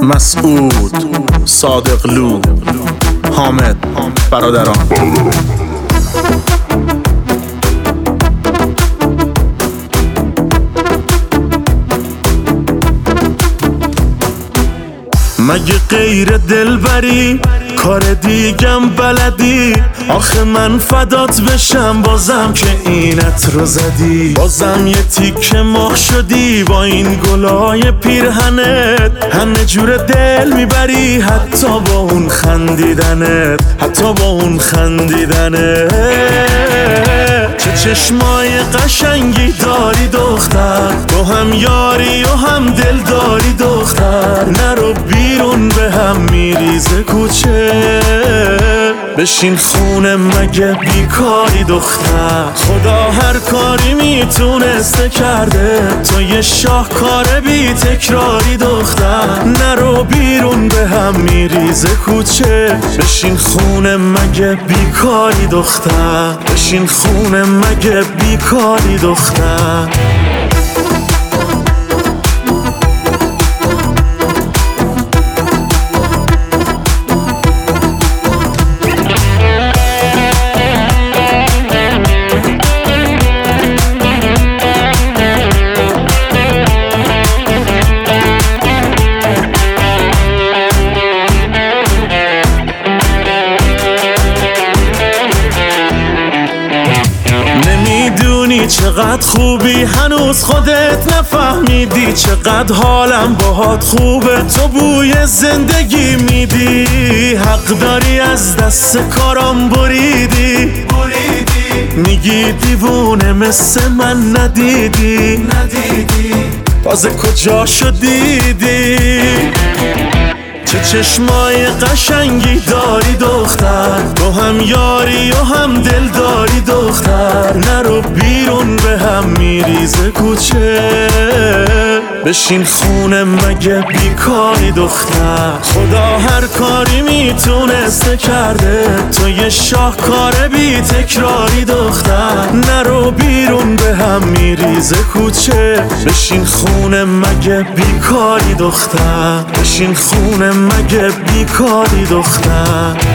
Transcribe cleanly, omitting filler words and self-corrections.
مسعود، صادقلو، حامد، برادران. مگه غیر دلبری کار دیگم بلدی؟ آخه من فدات بشم بازم که اینت رو زدی. بازم یه تیکه مخ شدی با این گلای پیرهنت. همه جور دل میبری حتی با اون خندیدنت، حتی با اون خندیدنت. چه چشمای قشنگی داری دختر، تو هم یاری و هم دل داری دختر. نرو بیرون به هم میریزه کوچه، بشین خونه مگه بیکاری دختر. خدا هر کاری میتونسته کرده، تو یه شاهکار بی تکراری دختر. نرو بیرون به هم میریزه کوچه، بشین خونه مگه بیکاری دختر. بشین خونه مگه بیکاری دختر. چقدر خوبی هنوز خودت نفهمیدی، چقدر حالم باهات خوبه تو بوی زندگی میدی. حق داری از دست کارام بریدی، میگی دیوونه مثل من ندیدی. تازه کجاشو دیدی؟ چه چشمای قشنگی داری دختر، تو هم یاری و هم دل داری دختر. نرو بیرون به هم میریزه کوچه، بشین خونه مگه بیکاری دختر. خدا هر کاری میتونسته کرده، تو یه شاهکار بی تکراری دختر. نرو بیرون به هم میریزه کوچه، بشین خونه مگه بیکاری دختر. بشین خونه مگه بیکاری دختر.